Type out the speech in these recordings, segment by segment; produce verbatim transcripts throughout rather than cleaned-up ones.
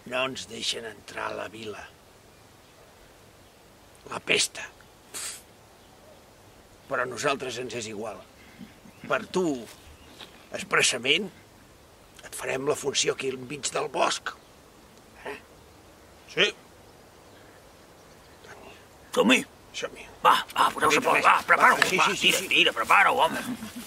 No ens deixen entrar a la vila. La pesta. Però a nosaltres ens és igual. Per tu, expressament, et farem la funció aquí enmig del bosc. Eh? Sí. Som-hi. Som-hi. Va, va, poseu-se a poc, va, prepara-ho. Sí, sí, sí, tira, sí. tira, prepara-ho, home.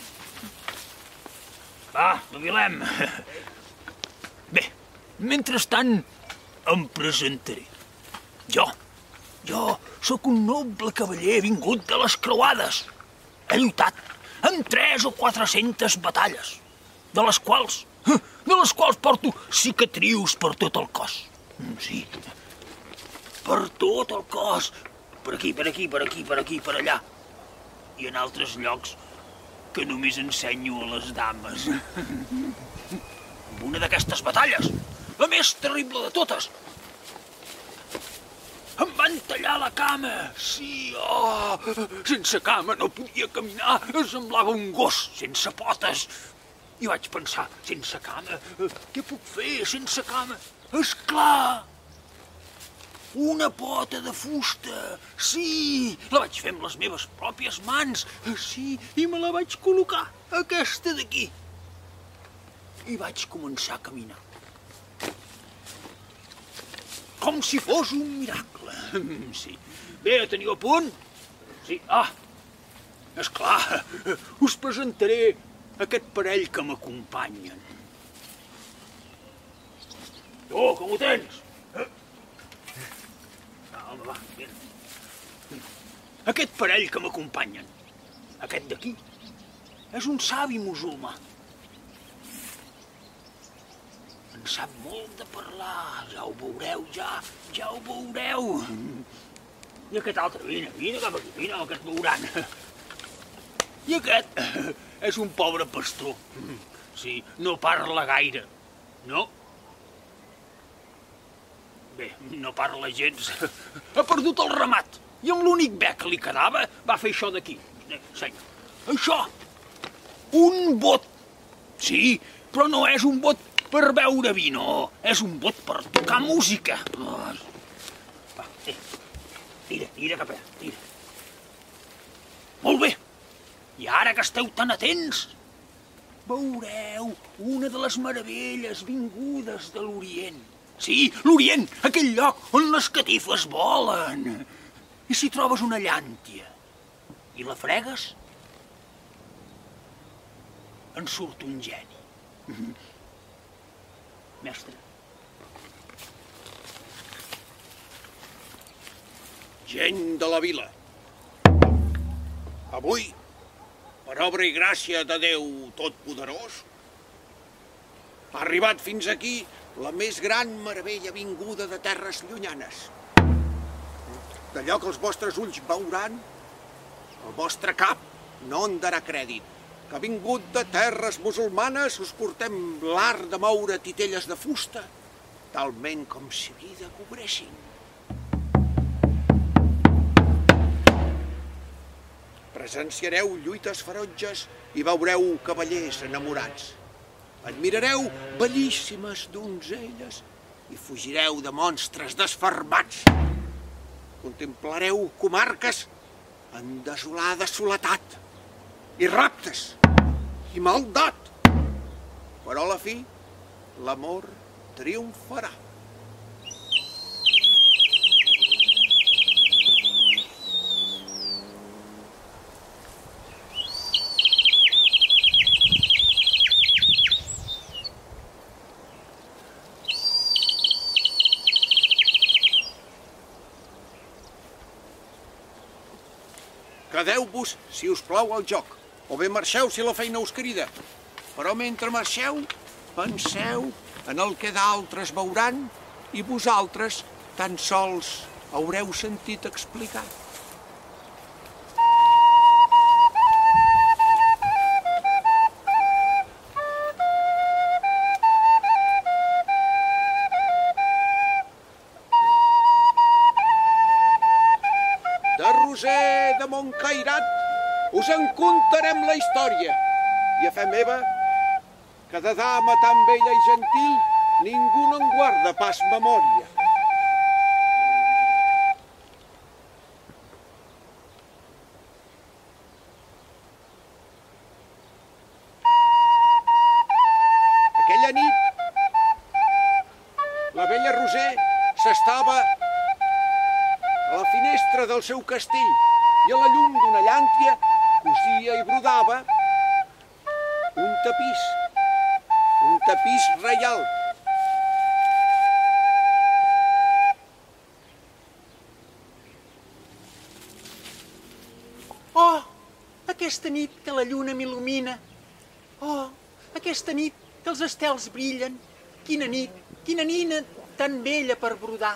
Va, jubilem. Bé, mentrestant em presentaré. Jo, jo sóc un noble cavaller vingut de les creuades. He lluitat en tres o quatre-centes batalles, de les quals, de les quals porto cicatrius per tot el cos. Sí, per tot el cos. Per aquí, per aquí, per aquí, per aquí, per allà. I en altres llocs que només ensenyo a les dames. En una d'aquestes batalles, la més terrible de totes, em van tallar la cama. Sí, oh, sense cama no podia caminar, semblava un gos sense potes. I vaig pensar, sense cama, què puc fer sense cama? Esclar! Una pota de fusta, sí, la vaig fer amb les meves pròpies mans, sí, i me la vaig col·locar, aquesta d'aquí. I vaig començar a caminar. Com si fos un miracle, sí. Bé, teniu a punt? Sí, ah, esclar, us presentaré aquest parell que m'acompanyen. Tu, com ho tens? Home, va, mira. Aquest parell que m'acompanyen, aquest d'aquí, és un savi musulmà. En sap molt de parlar, ja ho veureu, ja, ja ho veureu. I aquest altre, vine, vine cap aquí, vine, que et veuran. I aquest és un pobre pastor. Sí, no parla gaire, no? Bé, no parla gens. Ha perdut el ramat. I amb l'únic bec que li quedava va fer això d'aquí. Senya. Això. Un bot. Sí, però no és un bot per beure vi, no. És un bot per tocar música. Ai. Va, sí. Tira, tira cap allà, tira. Molt bé. I ara que esteu tan atents, veureu una de les meravelles vingudes de l'Orient. Sí, l'Orient, aquell lloc on les catifes volen. I si trobes una llàntia i la fregues, en surt un geni. Mestre. Gent de la vila. Avui, per obra i gràcia de Déu Totpoderós, ha arribat fins aquí la més gran meravella vinguda de terres llunyanes. D'allò que els vostres ulls veuran, el vostre cap no en darà crèdit. Que ha vingut de terres musulmanes, us portem l'art de moure titelles de fusta, talment com si vida cobressin. Presenciareu lluites ferotges i veureu cavallers enamorats. Admirareu bellíssimes donzelles i fugireu de monstres desfermats. Contemplareu comarques en desolada soledat i raptes i maldat. Però a la fi, l'amor triomfarà. Quedeu-vos, si us plau, al joc, o bé marxeu si la feina us crida. Però mentre marxeu, penseu en el que d'altres veuran i vosaltres tan sols haureu sentit explicar. Roser de Montcairat, us en contarem la història. I a fe meva, que de dama tan bella i gentil ningú no en guarda pas memòria. Aquella nit, la vella Roser s'estava a la finestra del seu castell i a la llum d'una llàntia cosia i brodava un tapís, un tapís reial. Oh, aquesta nit que la lluna m'il·lumina. Oh, aquesta nit que els estels brillen. Quina nit, quina nina tan bella per brodar.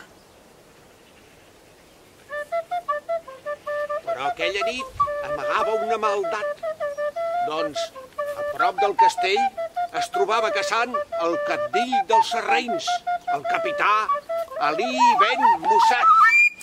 Però aquella nit amagava una maldat. Doncs, a prop del castell, es trobava caçant el cabdill dels sarraïns, el capità Ali Ben Mussat.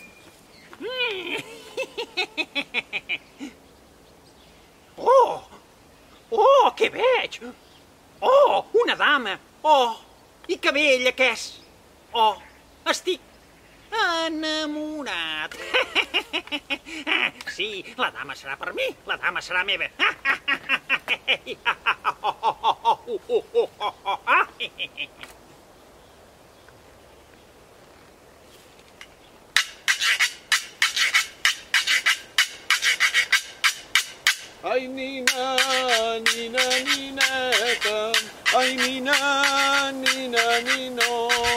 Oh, oh, què veig! Oh, una dama! Oh, i que bella que és! Oh, estic enamorat! Sí, la dama serà per mi, la dama serà meva! Ai, nina, nina, nineta, ai, nina, nina, nino,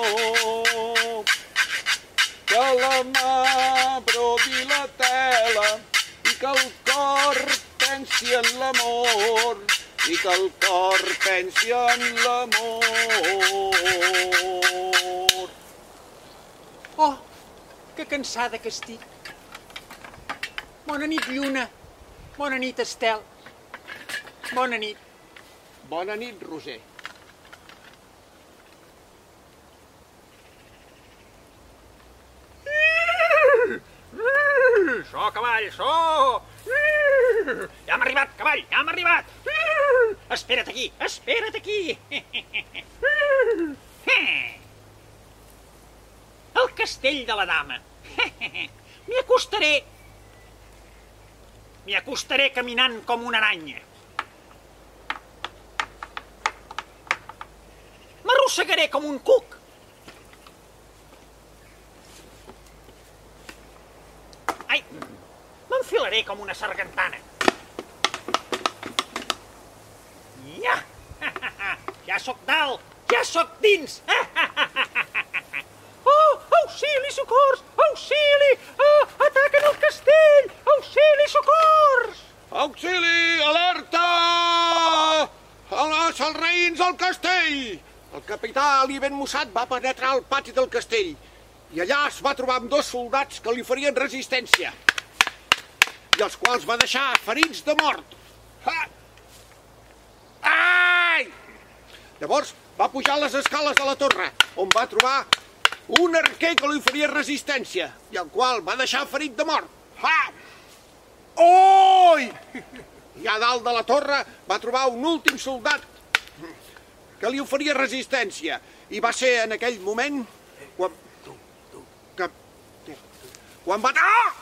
que la mà brovi la tela i que el cor pensi en l'amor, i que el cor pensi en l'amor. Oh, que cansada que estic! Bona nit, lluna! Bona nit, estel! Bona nit! Bona nit, Roser. So, cavall, so! Ja hem arribat, cavall, ja hem arribat! Espera't aquí, espera't aquí! El castell de la dama. M'hi acostaré. M'hi acostaré caminant com una aranya. M'arrossegaré com un cuc. Ai, m'enfilaré com una sargantana. Ja! Ja sóc dalt, ja sóc dins! Oh, auxili, socors! Auxili! Ah, ataquen el castell! Auxili, socors! Auxili, alerta! Els sarraïns al castell! El capità Ali Ben Mussat va penetrar al pati del castell i allà es va trobar amb dos soldats que li farien resistència i els quals va deixar ferits de mort. Ah! Ai! Llavors va pujar les escales de la torre, on va trobar un arquer que li faria resistència i el qual va deixar ferit de mort. Ah! Oi! I a dalt de la torre va trobar un últim soldat que li oferia resistència i va ser en aquell moment quan... que... quan va... Ah!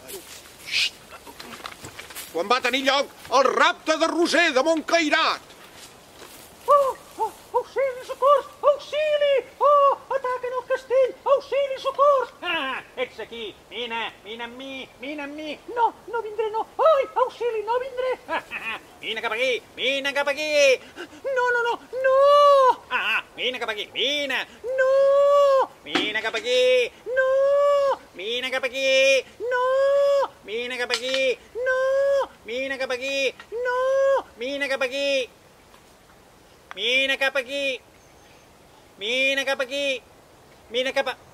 Quan va tenir lloc el rapte de Roser de Montcairat. Oh, oh, auxili, socors! Auxili! Oh, ataquen el castell! Auxili, socors! Ah, ets aquí! Vine, vine amb mi, vine amb mi! No, no vindré, no! Ai, auxili, no vindré! Vine cap aquí, vine cap aquí! No, no, no, no! Ah, vine cap aquí, vine! No! Vine cap aquí! No! Vine cap aquí! No! Vine cap aquí! No! Vine cap aquí! No! Vine cap aquí! Vine cap aquí! Vine cap aquí! Vine cap a...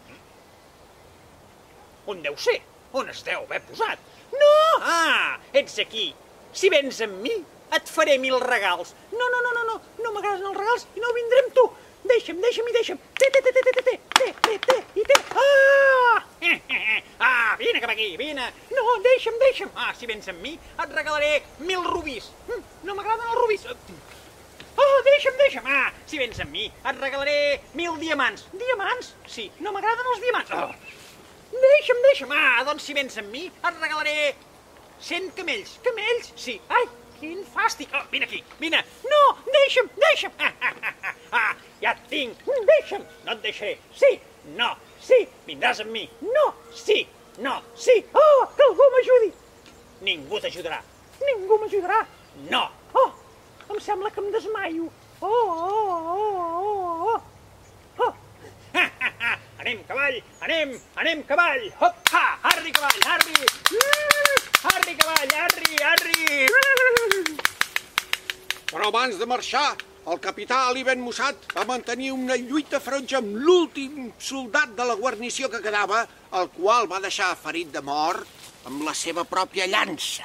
On deu ser? On es deu haver posat? No! Ah, ets aquí! Si vens amb mi, et faré mil regals. No, no, no, no, no, no m'agraden els regals i no vindré amb tu. Deixa'm, deixa'm i deixa'm. Té, té, té, té, té, té, té, té, té, i té. Ah! Ah, vine cap aquí, vine! No, deixa'm, deixa'm. Ah, si vens amb mi, et regalaré mil rubis. No m'agraden els rubis. Ah, deixa'm. deixa'm, deixa'm. Ah, si vens amb mi, et regalaré mil diamants. Diamants? Sí, no m'agraden els diamants. Oh. Deixa'm, deixa'm. Ah, doncs si vens amb mi, et regalaré cent camells. Camells? Sí. Ai, quin fàstic. Oh, vine aquí, vine. No, deixa'm, deixa'm. Ah, ah, ah, ah, ja et tinc. Deixa'm. No et deixaré. Sí, no, sí. Vindràs amb mi. No, sí, no, sí. Oh, que algú m'ajudi. Ningú t'ajudarà. Ningú m'ajudarà. No. Oh, em sembla que em desmaio. Oh, oh, oh, oh, oh. Ha, ha, ha. Anem, cavall, anem, anem, cavall. Hop, ha, arri, cavall, arri. Arri, cavall, arri, arri. Però abans de marxar, el capità Ali Ben Mussat va mantenir una lluita ferotge amb l'últim soldat de la guarnició que quedava, el qual va deixar ferit de mort amb la seva pròpia llança.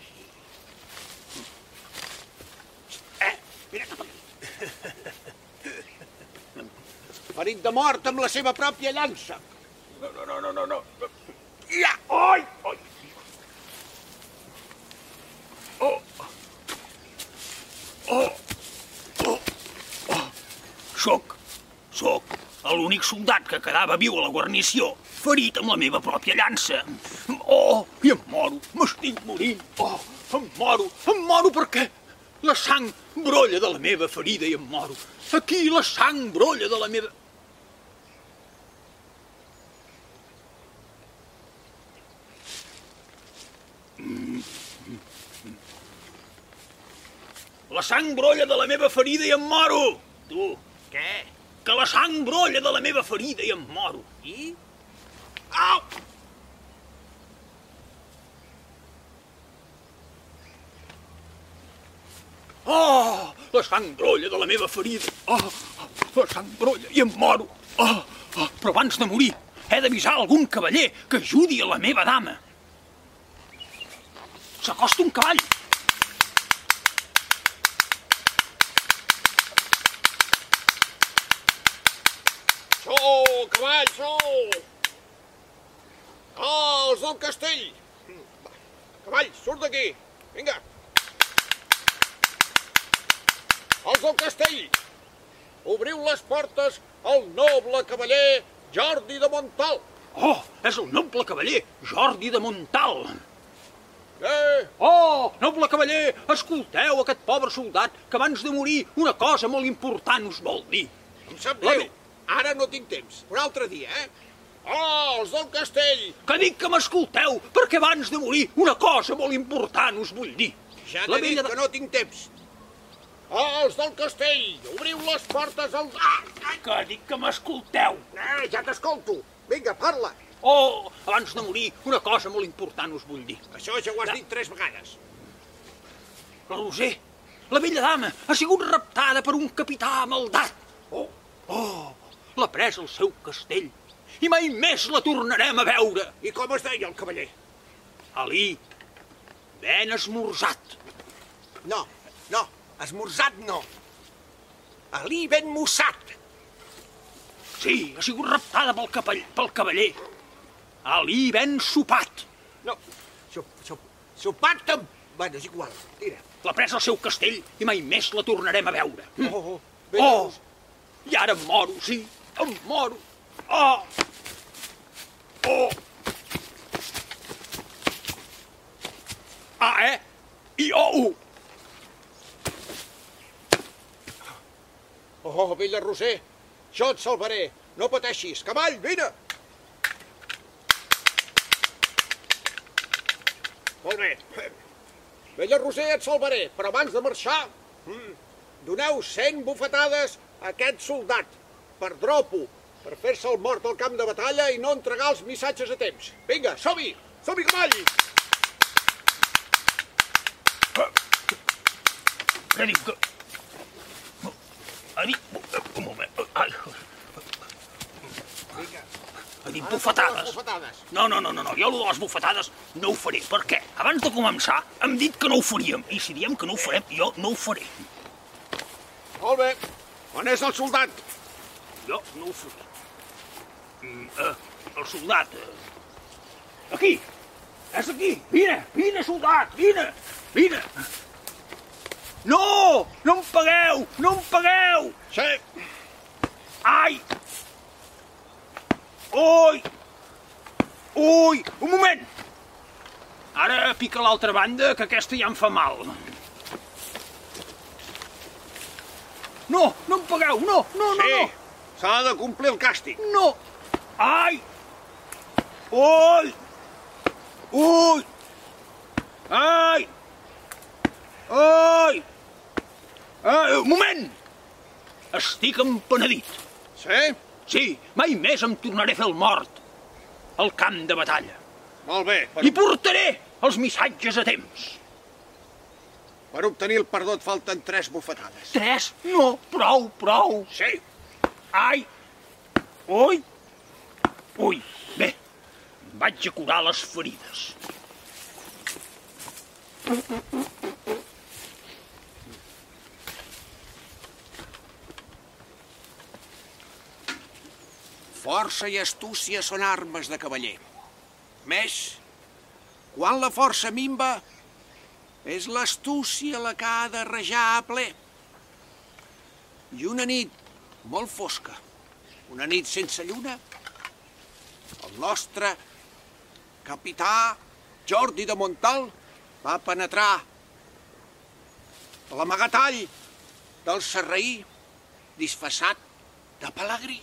Eh, mira cap aquí. Ferit de mort amb la seva pròpia llança. No, no, no, no, no. Ja! Ai, ai. Oh. Oh. Oh. Oh. Soc, soc l'únic soldat que quedava viu a la guarnició, ferit amb la meva pròpia llança. Oh, i em moro, m'estic morint. Oh, em moro, em moro perquè la sang brolla de la meva ferida i em moro. Aquí la sang brolla de la meva... La sang brolla de la meva ferida i em moro. Tu, Què? que la sang brolla de la meva ferida i em moro. I? Au! Oh, la sang brolla de la meva ferida. Oh, la sang brolla i em moro. Oh, oh, però abans de morir he d'avisar algun cavaller que ajudi a la meva dama. S'acosta un cavall. Xou, cavall, xou! Ah, els del castell! Cavall, surt d'aquí! Vinga! Els del castell! Obriu les portes al noble cavaller Jordi de Montal! Oh, és el noble cavaller Jordi de Montal. Eh? Oh, noble cavaller, escolteu aquest pobre soldat que abans de morir una cosa molt important us vol dir. Em sap greu. Ara no tinc temps. Un altre dia, eh? Oh, els del castell! Que dic que m'escolteu, perquè abans de morir una cosa molt important us vull dir. Ja La t'he dit vella de- que no tinc temps. Oh, els del castell! Obriu les portes al... Ah, ai, Que dic que m'escolteu. eh, ja t'escolto. Vinga, parla. Oh, abans de morir una cosa molt important us vull dir. Això ja ho has dit tres vegades. La Roser, la vella dama, ha sigut raptada per un capità maldat. Oh, oh, l'ha pres al seu castell i mai més la tornarem a veure. I com es deia el cavaller? Ali, ben esmorzat. No, no, esmorzat no. Ali Ben Mussat. Sí, ha sigut raptada pel, capell, pel cavaller. Ali ben sopat. No, sop, sop, sopat amb... Bueno, és igual, tira. L'ha pres al seu castell i mai més la tornarem a veure. Oh, oh, ben Oh, i ara em moro, sí, em moro. Oh, oh. Ah, eh? I oh, Oh, vella Roser, jo et salvaré. No pateixis. Cavall, vine! Molt bé. Vella Roser, et salvaré, però abans de marxar, mm, doneu cent bufetades a aquest soldat, per dropo, per fer-se el mort al camp de batalla i no entregar els missatges a temps. Vinga, som-hi! Som-hi, cavall! què dic que... Ha dit... Un moment. Ai. Vinga. Ha dit Ara bufetades. les bufetades. No, no, no, no, no, jo allò de les bufetades no ho faré. Per què? Abans de començar hem dit que no ho faríem. I si diem que no ho farem, jo no ho faré. Molt bé. On és el soldat? Jo no ho faré. Mm, eh, el soldat... Eh... Aquí! És aquí! Vine! Vine, soldat! Vine! Vine! No! No! No em pegueu! No em pegueu! Sí. Ai! Ui! Ui! Un moment! Ara pica l'altra banda, que aquesta ja em fa mal. No! No em pegueu! No! No, no, Sí, no! s'ha de complir el càstig. No! Ai! Ui! Ui! Ai! Ai! Ai! Un moment! Estic empenedit. Sí? Sí, mai més em tornaré a fer el mort al camp de batalla. Molt bé. Per, I portaré els missatges a temps. per obtenir el perdó et falten tres bufetades. Tres? No, prou, prou. Sí. Ai! Ui! Ui! Bé, vaig a curar les ferides. Força i astúcia són armes de cavaller. Més, quan la força minva, és l'astúcia la que ha de rajar a ple. I una nit molt fosca, una nit sense lluna, el nostre capità Jordi de Montal va penetrar a l'amagatall del sarraí disfressat de pelegrí.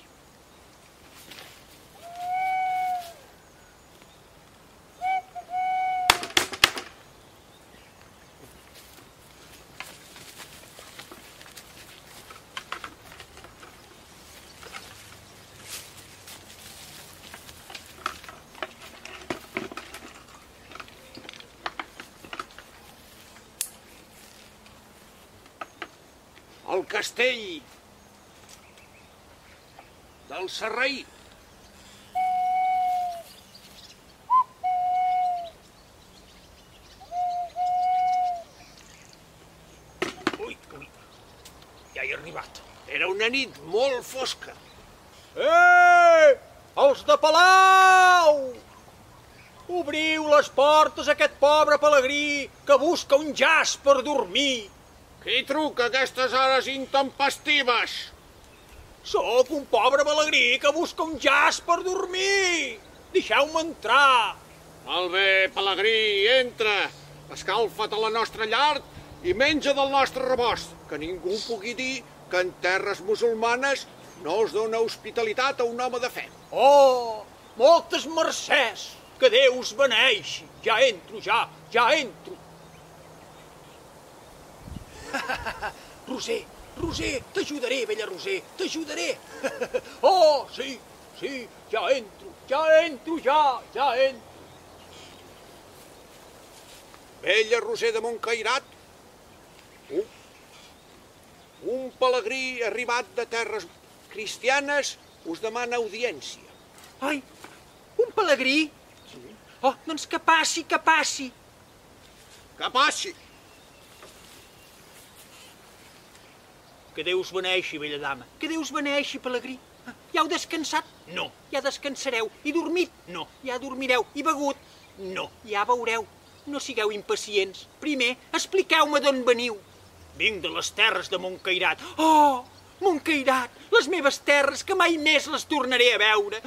El castell del Sarraí. Ui, ui, ja he arribat. Era una nit molt fosca. Eh! Els de Palau! Obriu les portes a aquest pobre pelegrí que busca un jaç per dormir. Qui truca a aquestes hores intempestives? Sóc un pobre pelegrí que busca un jaç per dormir. Deixeu-me entrar. Molt bé, pelegrí, entra. Escalfa't a la nostra llar i menja del nostre rebost. Que ningú pugui dir que en terres musulmanes no es dona hospitalitat a un home de fe. Oh, moltes mercès. Que Déu us beneixi. Ja entro, ja, ja entro. Roser, Roser, t'ajudaré, vella Roser, t'ajudaré. Oh, sí, sí, ja entro, ja entro, ja, ja entro. Vella Roser de Montcairat, un, un pelegrí arribat de terres cristianes us demana audiència. Ai, un pelegrí? Sí. Oh, doncs que passi, que passi. Que passi. Que Déu us beneixi, vella dama. Que Déu us beneixi, pelegrí. Ja heu descansat? No. Ja descansareu. I dormit? No. Ja dormireu. I begut? No. Ja veureu. No sigueu impacients. Primer, expliqueu-me d'on veniu. Vinc de les terres de Montcairat. Oh, Montcairat, les meves terres, que mai més les tornaré a veure.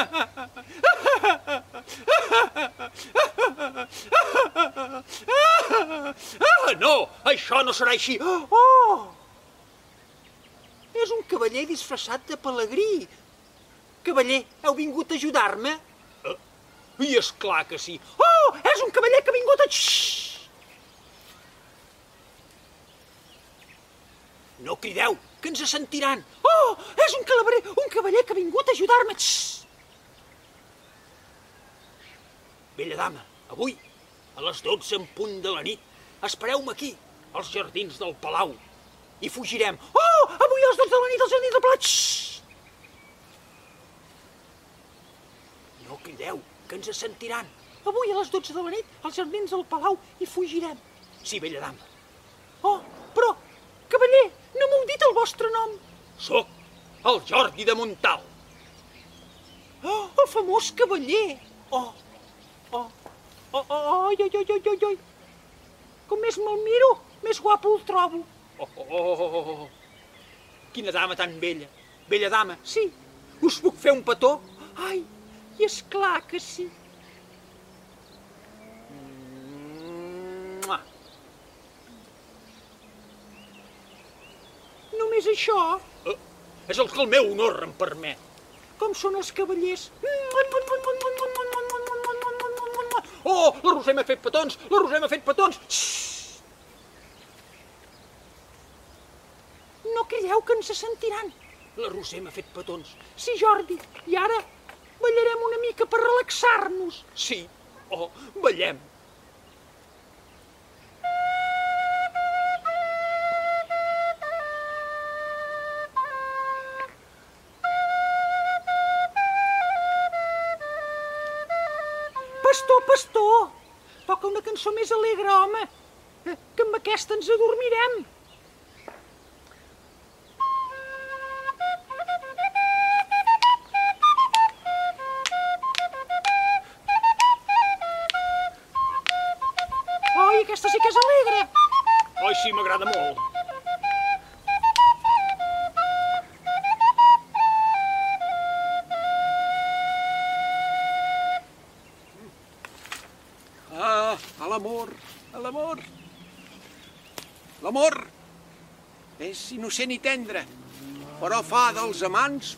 No, això no serà així. Oh! És un cavaller disfressat de pelegrí. Cavaller, heu vingut a ajudar-me? Uh, I és clar que sí. Oh, és un cavaller que ha vingut a... Xxxt! No crideu, que ens sentiran. Oh, és un cavaller, un cavaller que ha vingut a ajudar-me. Xxxt! Bella dama, avui, a les dotze en punt de la nit, espereu-me aquí, als jardins del Palau. I fugirem. Oh, avui a les dotze de la nit als jardins del Palau. Xxxt! No crideu, que ens sentiran. Avui a les dotze de la nit als jardins del Palau i fugirem. Sí, bella dama. Oh, però, cavaller, no m'heu dit el vostre nom. Soc el Jordi de Montal. Oh, el famós cavaller. Oh, oh, oh, oh, oi, oi, oi, oi, oi. Com més me'l miro, més guapo el trobo. oh, oh, oh. Quina dama tan bella. Bella dama. Sí. Us puc fer un petó? Ai, i és clar que sí. Mua. Només això? Eh, és el que el meu honor em permet. Com són els cavallers? Oh, la Roser m'ha fet petons! La Roser m'ha fet petons! Xxxt! No crideu que ens sentiran. La Roser m'ha fet petons. Sí, Jordi, i ara ballarem una mica per relaxar-nos. Sí, oh, ballem. Pastor, pastor, toca una cançó més alegre, home, que amb aquesta ens adormirem. Oi, aquesta sí que és alegre. Oi, sí, m'agrada molt. Ah, a l'amor, a l'amor. L'amor és innocent i tendre, però fa dels amants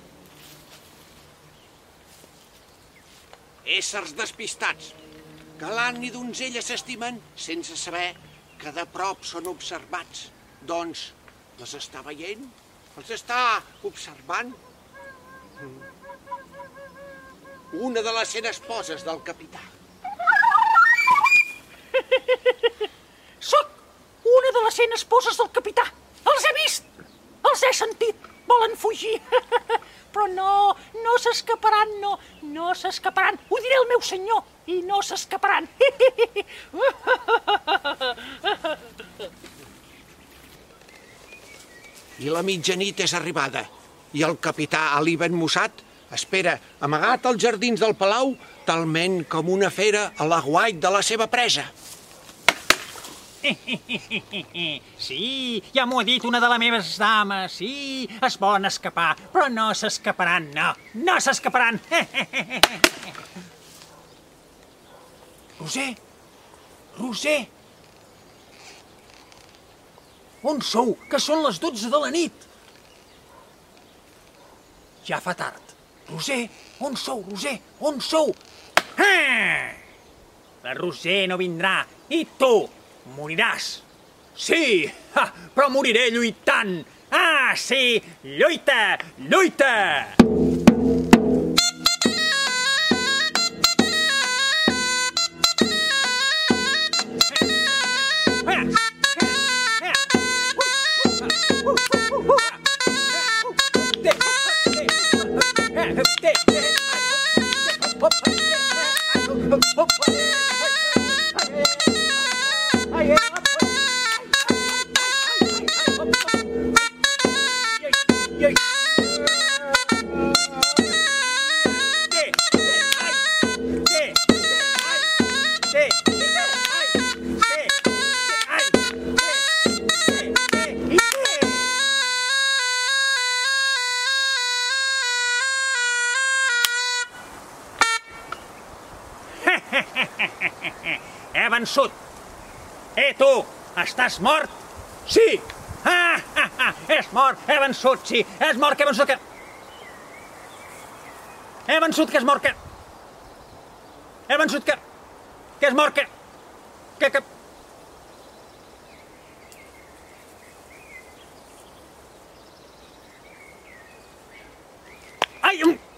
éssers despistats, que l'ant i donzella s'estimen sense saber que de prop són observats. Doncs els està veient? Els està observant? Una de les cent esposes del capità. Soc una de les cent esposes del capità. Els he vist, els he sentit. Volen fugir. Però no, no s'escaparan, no, no s'escaparan. Ho diré al meu senyor i no s'escaparan. I la mitjanit és arribada, i el capità Ali Ben Mussat espera, amagat als jardins del palau, talment com una fera a l'aguait de la seva presa. Sí, ja m'ho ha dit una de les meves dames, sí, es volen escapar, però no s'escaparan, no, no s'escaparan. Roser! Roser! On sou? Que són les dotze de la nit. Ja fa tard. Roser, on sou, Roser? On sou? Ah! La Roser no vindrà, i tu moriràs. Sí, ha, però moriré lluitant. Ah, sí, lluita, lluita! He vençut. Eh, tu, estàs mort? Sí! Ah, ah, ah, és mort, he vençut, sí, és mort, que he vençut, que... He vençut, que és mort, que... He vençut, que... Que és mort, que... Que, que... Ai!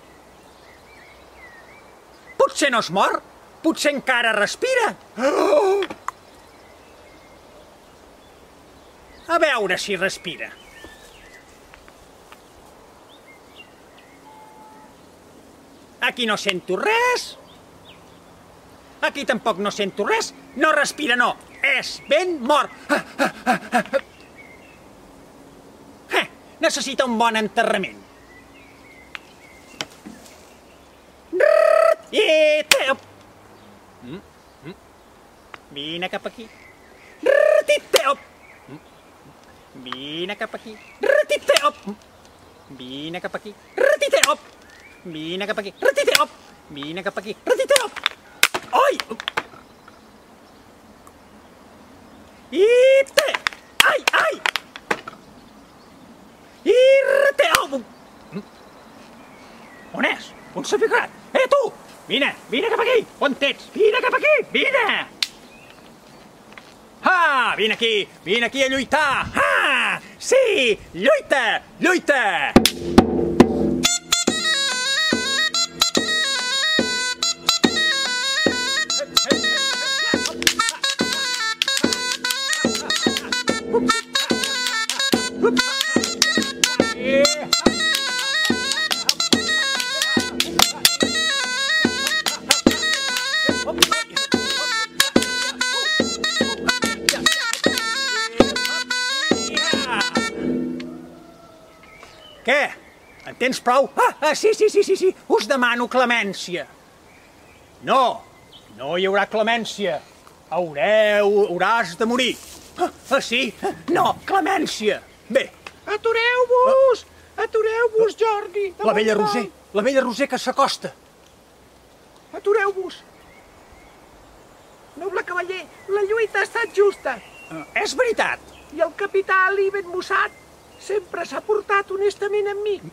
Potser no és mort? Potser encara respira? Oh! A veure si respira. Aquí no sento res. Aquí tampoc no sento res. No respira, no. És ben mort. Ah, ah, ah, ah. Eh, necessita un bon enterrament. I te... Mm, mm. Vine cap aquí. I te... Vine cap aquí. Ratitep! Vine cap aquí. Ratitep! Vine cap aquí. Ratitep! Vine cap aquí. Ratitep! Ai! Ite! Ai, ai! Irrateu! On és? On s'ha ficat? Eh, tu! Vine, vine cap aquí! On ets? Vine cap aquí! Vine! Ha! Vine aquí! Vine aquí a lluitar! Ha! Sí! Lluita! Lluita! Què? En tens prou? Ah, ah, sí, sí, sí, sí, sí, us demano clemència. No, no hi haurà clemència. Haureu, hauràs de morir. Ah, ah sí? No, clemència. Bé. Atureu-vos! Atureu-vos, Jordi! La vella Roser, la vella Roser que s'acosta. Atureu-vos! Noble cavaller, la lluita ha estat justa. Uh, és veritat. I el capità Ali Ben Mussat sempre s'ha portat honestament amb mi.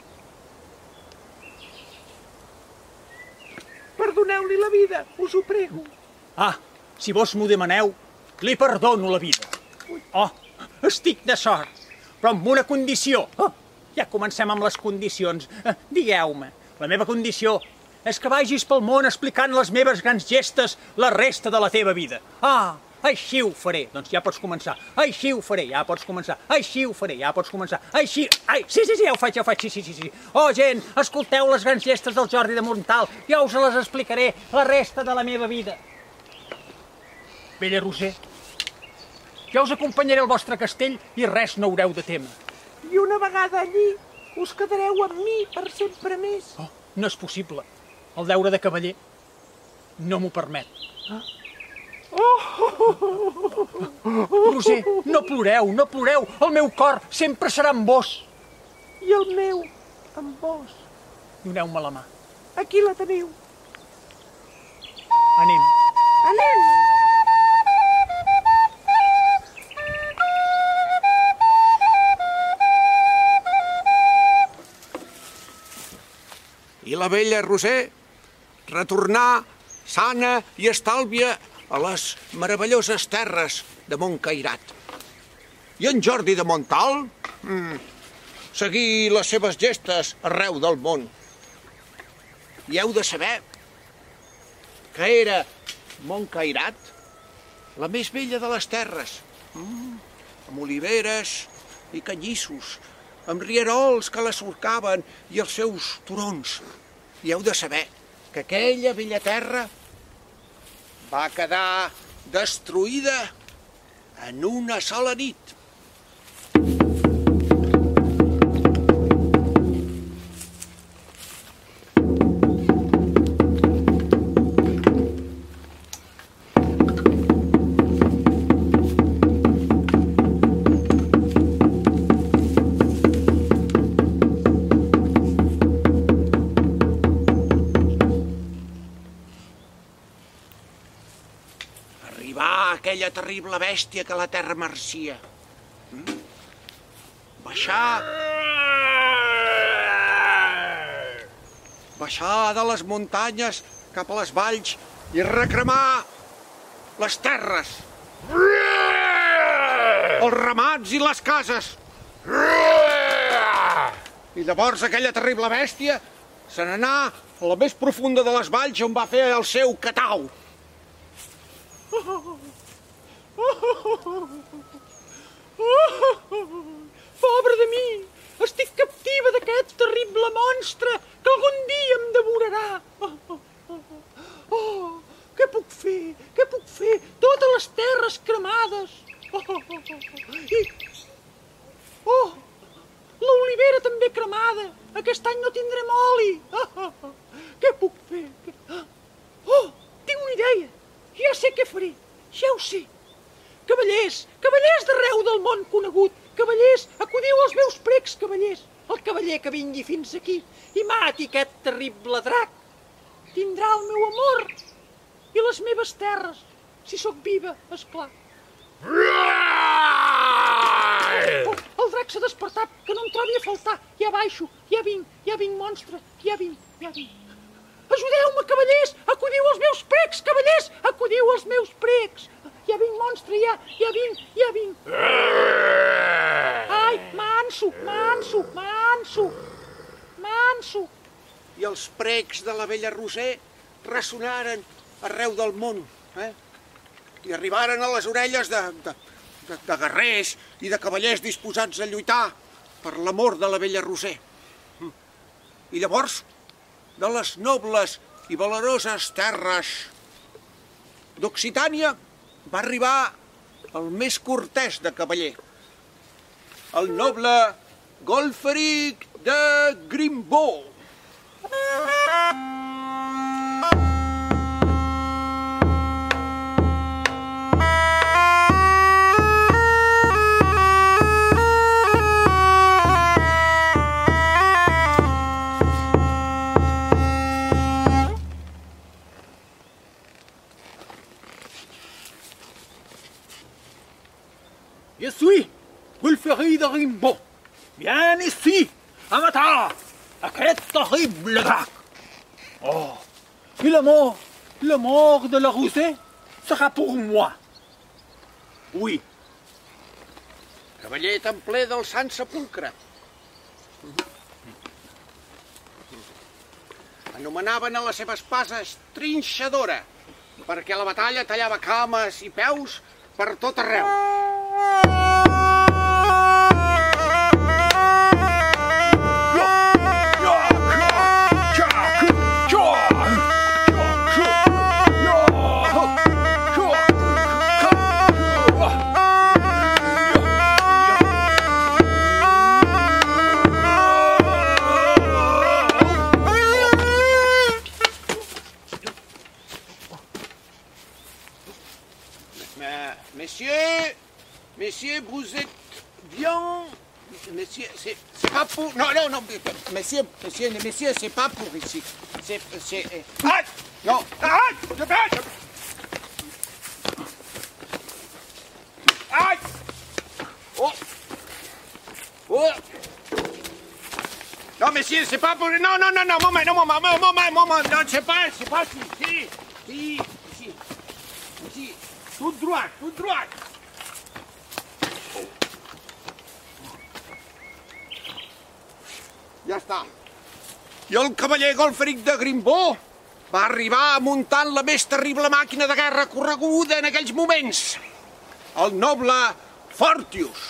Perdoneu-li la vida, us ho prego. Ah, si vos m'ho demaneu, li perdono la vida. Oh, estic de sort, però amb una condició. Oh, ja comencem amb les condicions. Eh, Digueu-me, la meva condició és que vagis pel món explicant les meves grans gestes la resta de la teva vida. Ah, així ho faré. Doncs ja pots començar. Així ho faré, ja pots començar. Així ho faré, ja pots començar. Així... Ai, sí, sí, sí, ja ho faig, ja ho faig, sí, sí, sí, sí. Oh, gent, escolteu les grans gestes del Jordi de Montal. Jo us les explicaré la resta de la meva vida. Vella Roser, jo us acompanyaré al vostre castell i res no haureu de temer. I una vegada allí, us quedareu amb mi per sempre més. Oh, no és possible. El deure de cavaller no m'ho permet. Ah. Roser, no ploreu, no ploreu. El meu cor sempre serà amb vos. I el meu, amb vos. Doneu-me la mà. Aquí la teniu. Anem. Anem! I la vella Roser retornar sana i estàlvia a les meravelloses terres de Montcairat. I en Jordi de Montal mm, seguir les seves gestes arreu del món. I heu de saber que era Montcairat la més bella de les terres, mm, amb oliveres i canyissos, amb rierols que la surcaven i els seus turons. I heu de saber que aquella bella terra va quedar destruïda en una sola nit. Aquella terrible bèstia que la terra marcia. Mm? Baixar... Baixar de les muntanyes cap a les valls i recremar les terres. Els ramats i les cases. I llavors aquella terrible bèstia se n'anà a la més profunda de les valls on va fer el seu catau. Pobre de mi! Estic captiva d'aquest terrible monstre que algun dia em devorarà. Oh, què puc fer? Què puc fer? Totes les terres cremades. I... Oh, l'olivera també cremada. Aquest any no tindrem oli. Què puc fer? Oh, tinc una idea. Ja sé què faré. Ja ho sé. Cavallers, cavallers d'arreu del món conegut, Cavallers, acudiu als meus precs, cavallers. El cavaller que vingui fins aquí i mati aquest terrible drac tindrà el meu amor i les meves terres, si sóc viva, esclar. Oh, el drac s'ha despertat, que no em trobi a faltar. Ja baixo, ja vinc, ja vinc, monstre, ja vinc, ja vinc. Ajudeu-me, cavallers, acudiu als meus precs, cavallers, acudiu als meus precs. Ja vinc, monstre, ja, ja vinc, ja vinc. Ai, manso, manso, manso, manso. I els precs de la vella Roser ressonaren arreu del món, eh? I arribaren a les orelles de, de, de, de guerrers i de cavallers disposats a lluitar per l'amor de la vella Roser. I llavors, de les nobles i valeroses terres d'Occitània va arribar el més cortès de cavaller, el noble Golferic de Grimbaud. Je suis Golferic de Grimbaud. Viens ici, à matar aquest terrible drac. Oh, et la mort, la mort de la Roser sera pour moi. Oui. Cavaller templer del Sant Sepulcre. Anomenaven a la seva espasa estrinxadora, perquè la batalla tallava cames i peus per tot arreu. Messieurs, messieurs, vous êtes bien... Messieurs, c'est pas pour... Non, non, non, messieurs, messieurs, messieurs, c'est pas pour ici. C'est... c'est... Arrête! Non, arrête! Je fais... Arrête! Oh! Oh! Non, messieurs, c'est pas pour... Non, non, non, non, moment, non, moment, moment, moment, non, c'est pas... C'est pas ici. Si, si, si. Ici. Tout droit, tout droit. Ja està. I el cavaller Golferic de Grimbaud va arribar muntant la més terrible màquina de guerra correguda en aquells moments, el noble Fortius.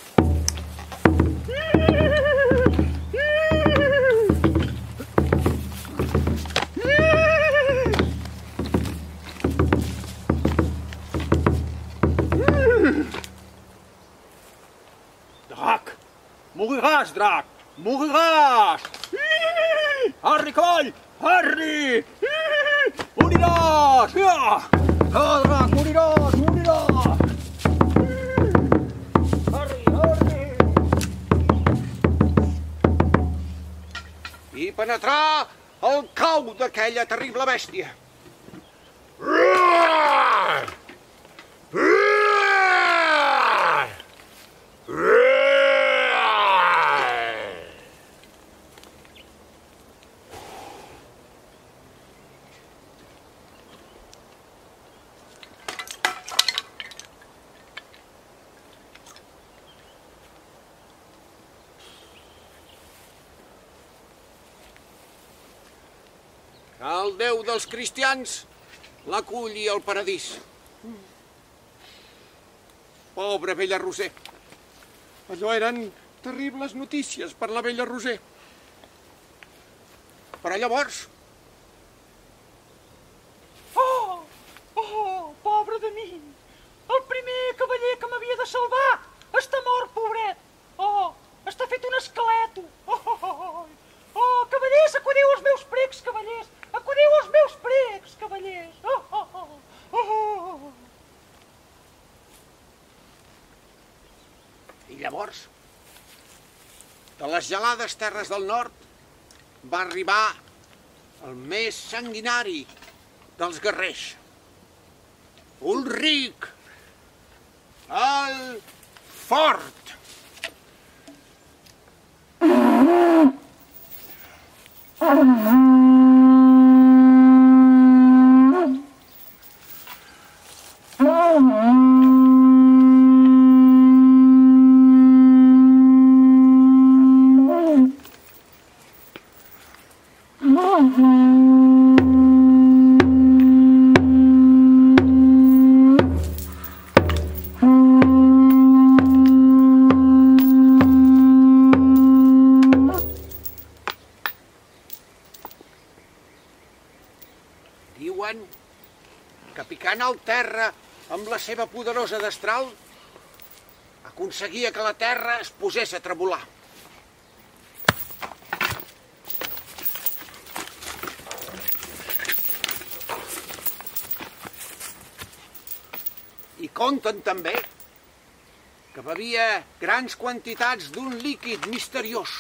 Drac, moriràs, drac, moriràs! Harri, cavall, Harri! Moriràs! Ah, drac, moriràs, moriràs! Harri, Harri! I penetrar el cau d'aquella terrible bèstia. El Déu dels cristians l'aculli al paradís. Pobra vella Roser. Allò eren terribles notícies per la vella Roser. Però llavors... Oh, oh, pobre de mi! El primer cavaller que m'havia de salvar està mort, pobret! Oh, està fet un esqueleto! Oh, oh, oh, oh, cavallers, acudiu als meus precs, cavallers! Acudiu als meus precs, cavallers! Oh, oh, oh, oh. I llavors de les gelades terres del nord va arribar el més sanguinari dels guerrers, Ulric, el fort. Diuen que picant al terra amb la seva poderosa destral aconseguia que la terra es posés a tremolar. I conten també que bevia grans quantitats d'un líquid misteriós.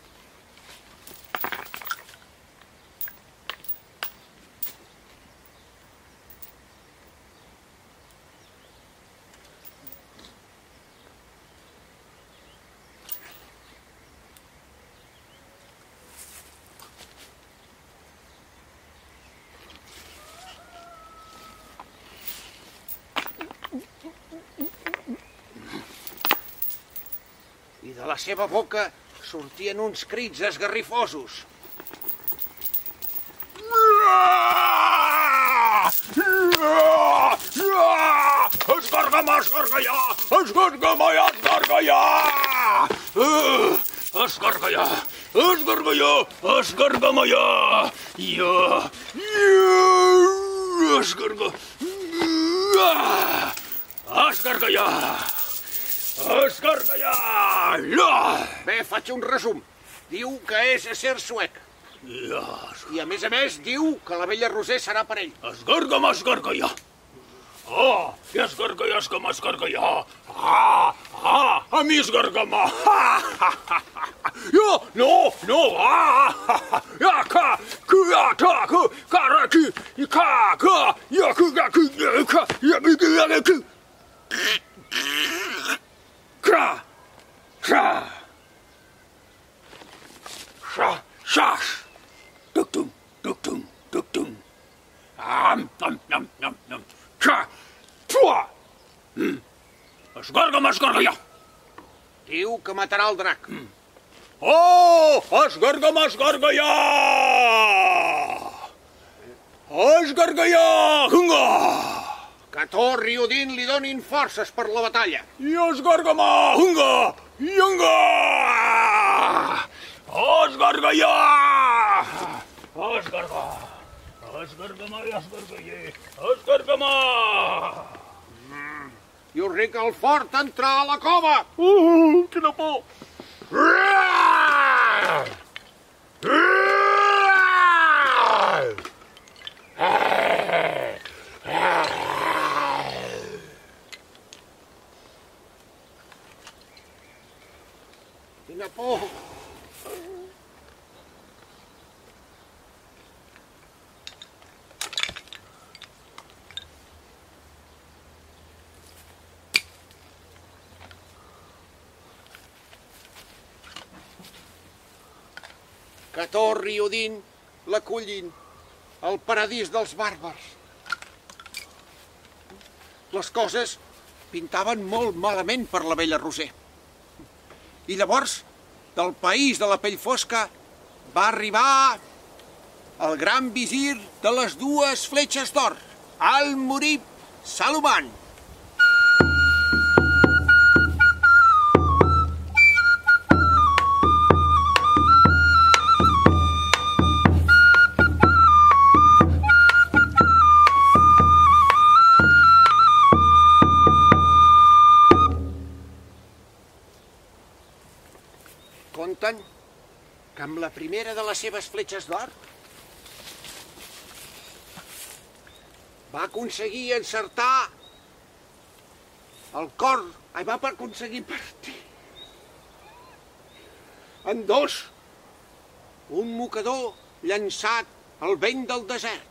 I de la seva boca sortien uns crits esgarrifosos. Esgargamar, esgargallar! Esgargamar, esgargallar! Esgargallar! Esgargallar! Esgargamallar! Ja! Esgarga... Esgargallar! Esgargallar! Bé, faig un resum. Diu que és ésser suec. I a més a més diu que la vella Roser serà per ell. Esgargamar, esgargallar! Ah, que esgargallar, és com esgargallar! Ah, ah, a mi esgargamar! Jo, no, no, ah, ja, ka, ku, ja, ta, ku, kara, ku, ka, ka, ja, ku, ja, ku, ja, ka, ja, ku, ja, ku. Kra, kra, sha, shash, tuk-tum, tuk-tum, tuk-tum. Am, nam, nam, nam, nam, kra, pua. Esgargamar, esgargallar. Diu que matarà el drac. Oh, esgargamar, esgargallar. Esgargallar, hunga. Que Thor i Odin li donin forces per la batalla. I esgargamar, hunga, hunga. Esgargallar. Esgargar. Esgargamar i esgargaller. Esgargamar. I Ulric el fort entrà a la cova. Uh, quina por. Quina por. Que Thor i Odin l'acullin al paradís dels bàrbars. Les coses pintaven molt malament per la vella Roser. I llavors, del país de la pell fosca, va arribar el gran visir de les dues fletxes d'or, Al-Murib Saluman. Conten que amb la primera de les seves fletxes d'or va aconseguir encertar el cor, ai, va aconseguir partir en dos. Un mocador llançat al vent del desert.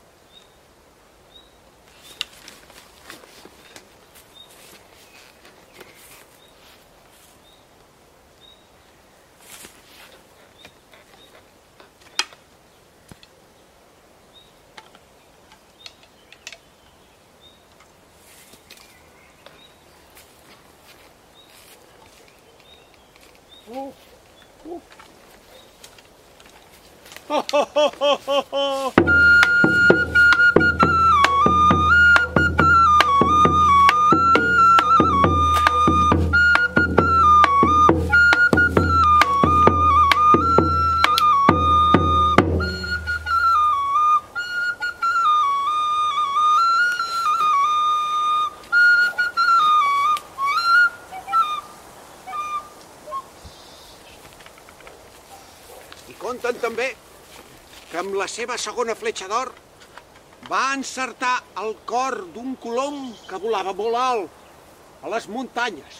Oh, oh. Ho, ho, ho, ho, ho, ho. I conten també que amb la seva segona fletxa d'or va encertar el cor d'un colom que volava molt alt a les muntanyes.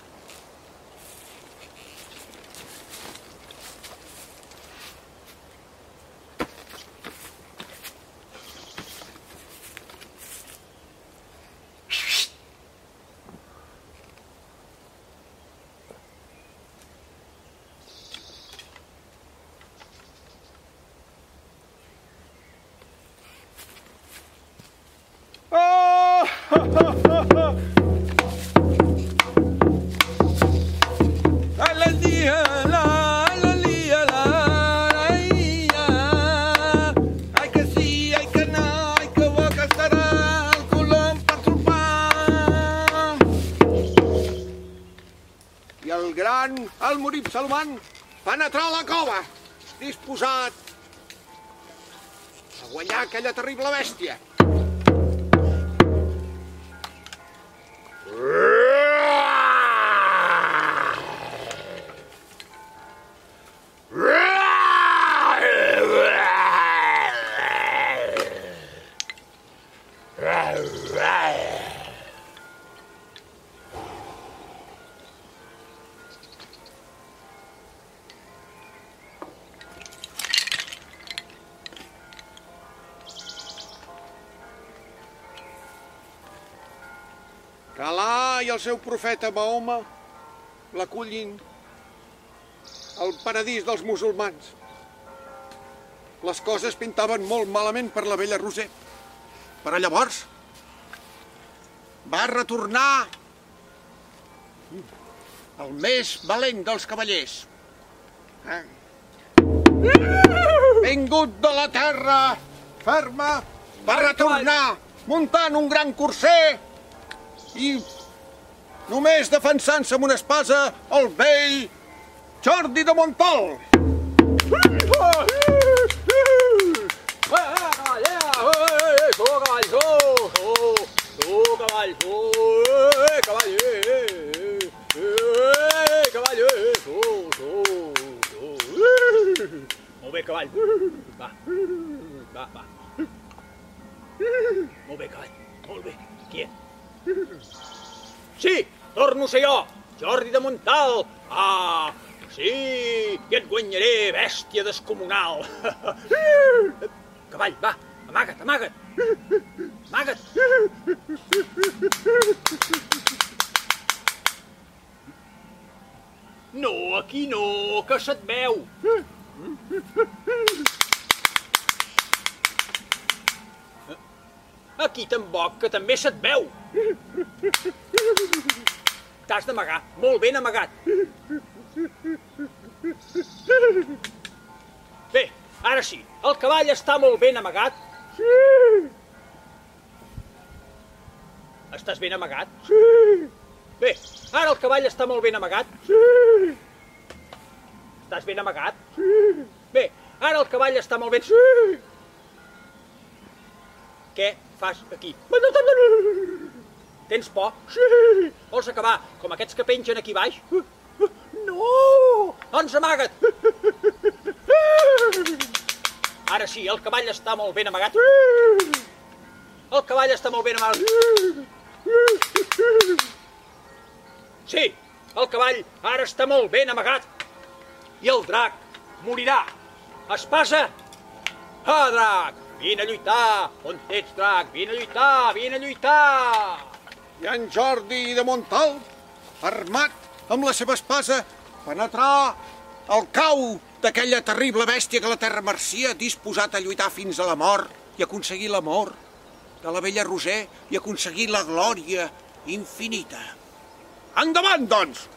Ai que sí, ai que no, ai que bo que estarà el colom per trombar. I el gran Almorib Salomán va entrar a la cova, disposat a guanyar aquella terrible bèstia. Que Alà i el seu profeta Mahoma l'acullin al paradís dels musulmans. Les coses pintaven molt malament per la vella Roser. Però llavors va retornar el més valent dels cavallers. Eh? Vingut de la terra ferma, va retornar muntant un gran corser i només defensant-se amb una espasa el vell Jordi de Montalt. Molt bé, cavall. Va, va, va. Molt bé, cavall. Molt bé. Quiet. Sí, torno a ser jo, Jordi de Montalt. Ah, sí, i et guanyaré, bèstia descomunal. Cavall, va, amaga't, amaga't. Amaga't. No, aquí no, que se't veu. Aquí tampoc, que també se't veu. T'has d'amagar, molt ben amagat. Bé, ara sí, el cavall està molt ben amagat. Sí. Estàs ben amagat? Sí. Bé, ara el cavall està molt ben amagat. Sí. Estàs ben amagat? Sí. Bé, ara el cavall està molt ben... Sí. Què fas aquí? Tens por? Sí. Vols acabar com aquests que pengen aquí baix? No! Doncs amaga't! Ara sí, el cavall està molt ben amagat. El cavall està molt ben amagat. Sí, el cavall ara està molt ben amagat. i el drac morirà. Espasa! Ah, drac, vine a lluitar! On ets, drac? Vine a lluitar, vine a lluitar! I en Jordi de Montalp, armat amb la seva espasa, penetrar al cau d'aquella terrible bèstia que la terra marcia, disposat a lluitar fins a la mort i aconseguir l'amor de la bella Roser i aconseguir la glòria infinita. Endavant, doncs!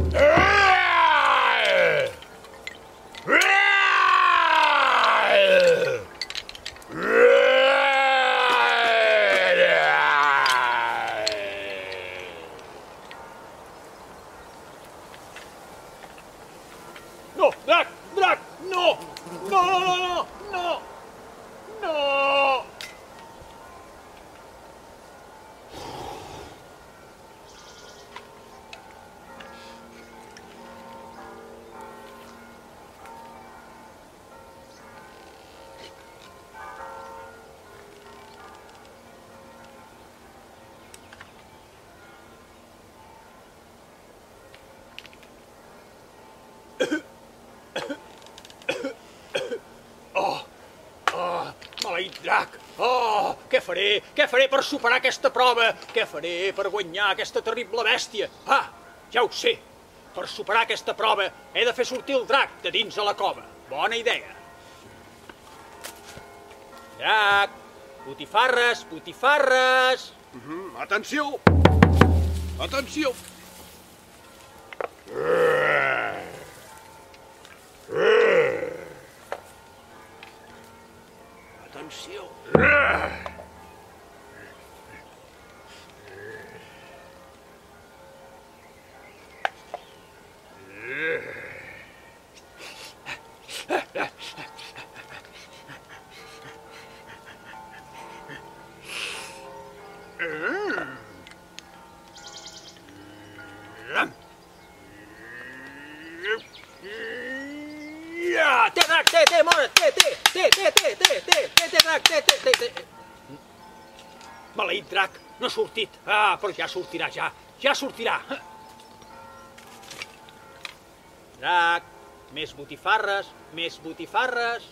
No, drac, drac, no! No, no, no, no! No! Maleït drac! Oh, què faré? Què faré per superar aquesta prova? Què faré per guanyar aquesta terrible bèstia? Ah, ja ho sé! Per superar aquesta prova he de fer sortir el drac de dins de la cova. Bona idea! Drac! Botifarres, botifarres! Mm-hmm. Atenció! Atenció! Atenció! Té, drac, té, té, mora, té, té, té, té, té, té, té, té, té, drac, té, té, té, té. Maleït drac, no ha sortit. Ah, però ja sortirà, ja, ja sortirà. Drac, més botifarres, més botifarres.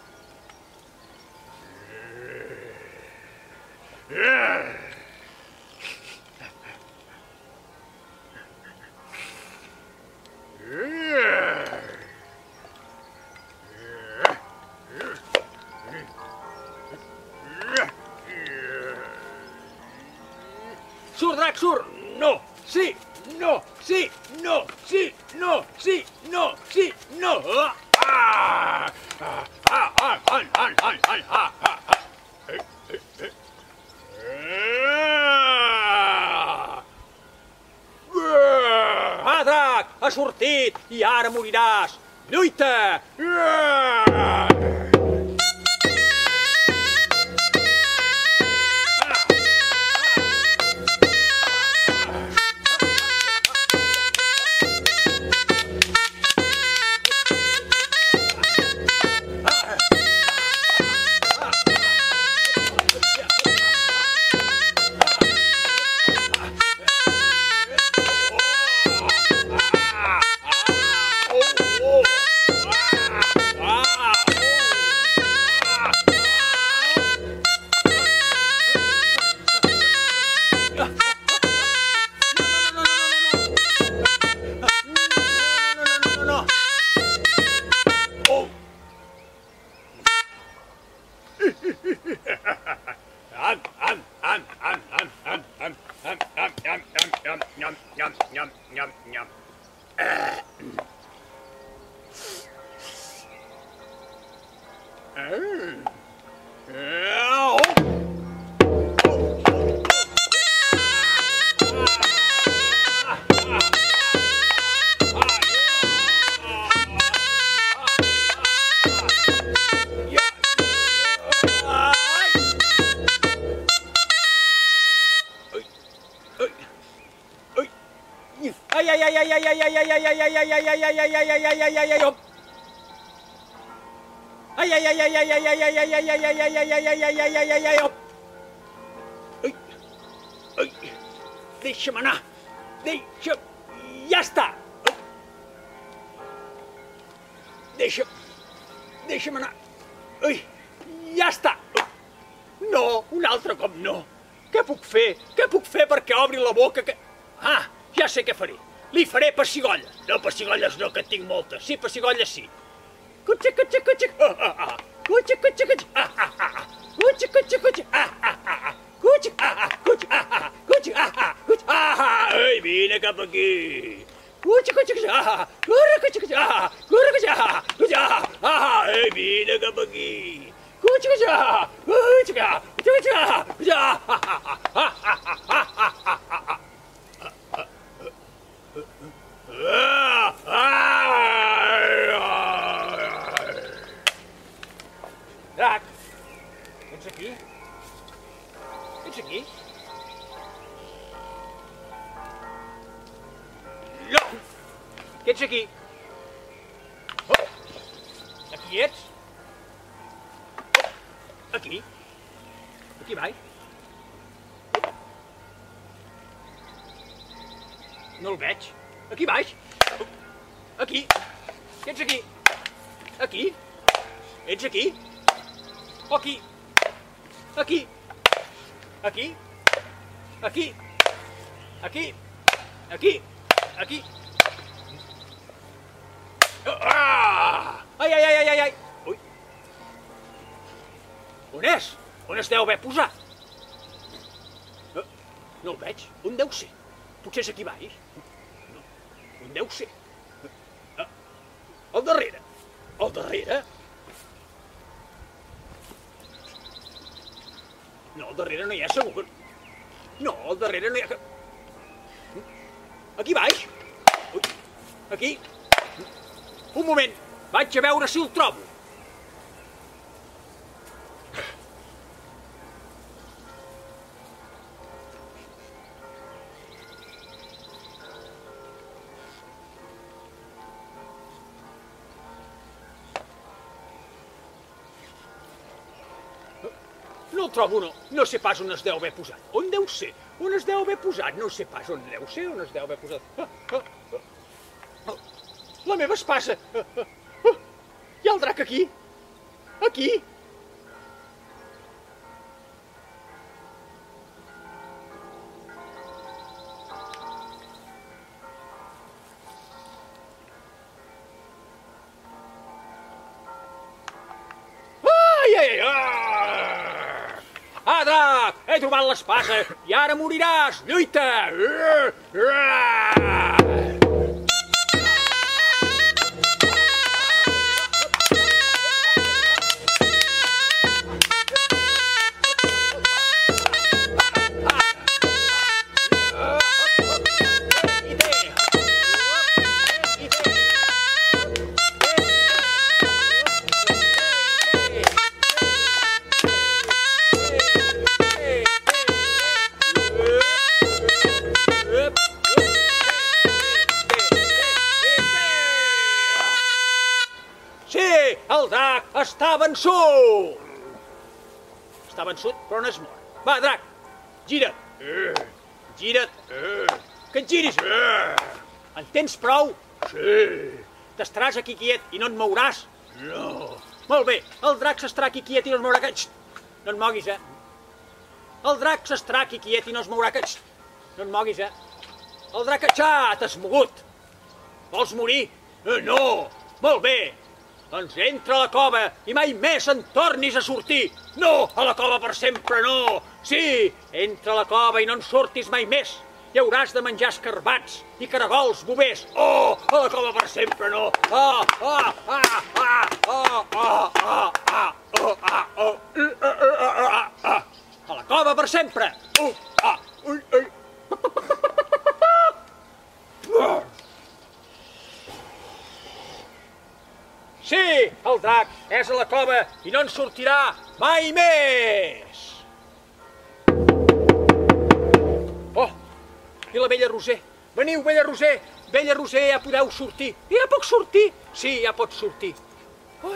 Surt, drac, surt! No! Sí! No! Sí! No! Sí! No! Sí! No! Sí! No! Ah! Ah! Ah! Ah! Ah! Ah! Ah! Ah! Ah! Ah! Ah, drac! Ha sortit! I ara moriràs! Lluita! Ah! Deixa'm anar! Deixa'm... Ja està! Deixa'm... Deixa'm anar... Ai, ja està! No, un altre cop no. Què puc fer? Què puc fer perquè obri la boca que... Ah, ja sé què faré. Li faré pessigolles. No, pessigolles no, que en tinc moltes. Sí, pessigolles sí. Cutxa, cutxa, cutxa. Ah, ah, ah. Cutxa, cutxa, cutxa. Ah, ah, ah. Cutxa, cutxa, cutxa. Ah, ah, ah. Cutxa, ah, ah. Cutxa, ah, ah. Cutxa, ah, ah. Cutxa, ah, ah. Ei, vine cap aquí. Cutxa, cutxa, cutxa. Ah, ah. Corre, cutxa, cutxa. Ah, ah. Corre, cutxa. Ah, ah. Cutxa, ah, ah. Ei, vine cap aquí. Cutxa, cutxa. Cutxa, cutxa. Cutxa, ah, ah, ah. Ah, ah, ah, ah, ah, ah. Drac, ets aquí? Ets aquí? No! Que ets aquí? Oh! Aquí ets? Oh! Aquí? Aquí baix? No el veig. Aquí baix. Aquí. Que ets aquí? Aquí. Ets aquí? O aquí. Aquí. Aquí. Aquí. Aquí. Aquí. Aquí. Ah! Ai, ai, ai, ai, ai. Ui. On és? On es deu haver posat? No, no el veig. On deu ser? Potser és aquí baix. No, on deu ser? Ah, al darrere. Al darrere? No, al darrere no hi ha segur. No, al darrere no hi ha... Aquí baix. Ui, aquí. Un moment, vaig a veure si el trobo. No el trobo, no. No sé pas on es deu haver posat. On deu ser? On es deu haver posat? No sé pas on deu ser, on es deu haver posat. Ah, ah, ah. La meva espasa. Ah, ah, ah. Hi ha el drac aquí. Aquí. Ai, ai, ai, ai. Ah, drac, he trobat l'espasa i ara moriràs! Lluita! El drac està vençut! Està vençut, però no és mort. Va, drac, gira't. Gira't. Que et giris. En tens prou? Sí. T'estaràs aquí quiet i no et mouràs? No. Molt bé, el drac s'estarà aquí quiet i no es mourà. No et moguis, eh? El drac s'estarà aquí quiet i no es mourà. No et moguis, eh? El drac, xa, t'has mogut. Vols morir? No. Molt bé. Doncs entra a la cova i mai més en tornis a sortir. No, a la cova per sempre no. Sí, entra a la cova i no en surtis mai més. Hi hauràs de menjar escarbats i caragols, bovers. Oh, a la cova per sempre no. Ah, ah, ah, ah, ah, ah, ah, ah, ah, ah, ah. A la cova per sempre. Uh, ah, ui, ui. Sí, el drac és a la cova i no en sortirà mai més! Oh, i la vella Roser? Veniu, vella Roser! Vella Roser, ja podeu sortir. Ja puc sortir? Sí, ja pots sortir. Ai!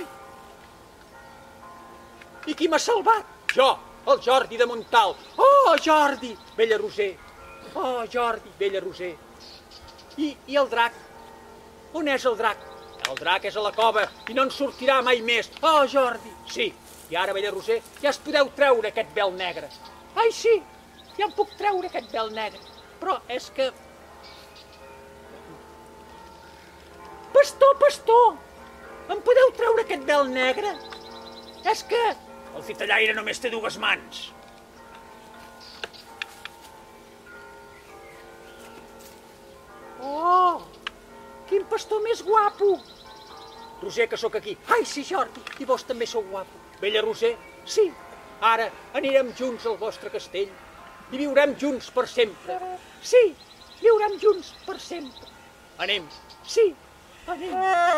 I qui m'ha salvat? Jo, el Jordi de Montal. Oh, Jordi! Vella Roser. Oh, Jordi, vella Roser. I, i el drac? On és el drac? El drac és a la cova i no en sortirà mai més. Oh, Jordi! Sí, i ara, vella Roser, ja es podeu treure aquest vel negre. Ai, sí, ja em puc treure aquest vel negre. Però és que... Pastor, pastor! Em podeu treure aquest vel negre? És que... El fitallaire només té dues mans. Oh! Quin pastor més guapo! Roser, que sóc aquí. Ai, sí, Jordi, i vos també sou guapo. Vella Roser? Sí. Ara anirem junts al vostre castell i viurem junts per sempre. Sí, viurem junts per sempre. Anem. Sí, anem.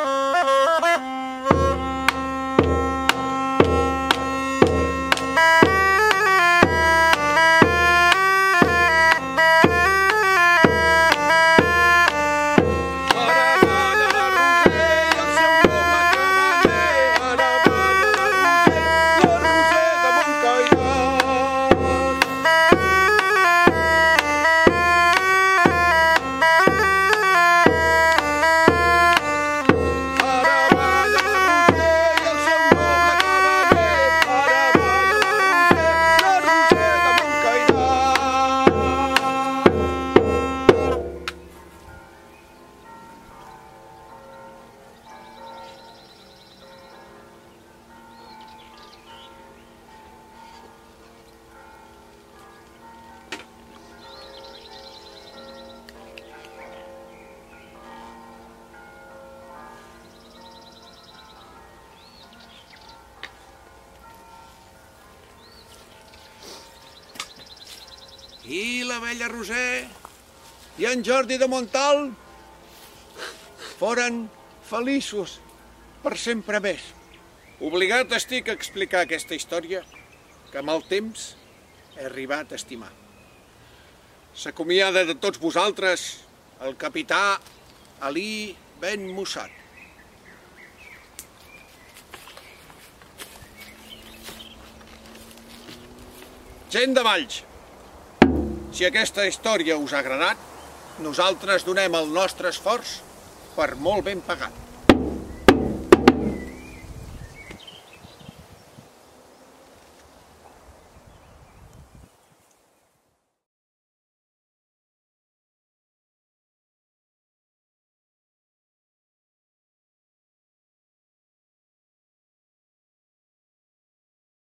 I la vella Roser i en Jordi de Montal foren feliços per sempre més. Obligat estic a explicar aquesta història que amb el temps he arribat a estimar. S'acomiada de tots vosaltres el capità Ali Ben Mussat. Gent de Valls, si aquesta història us ha agradat, nosaltres donem el nostre esforç per molt ben pagat.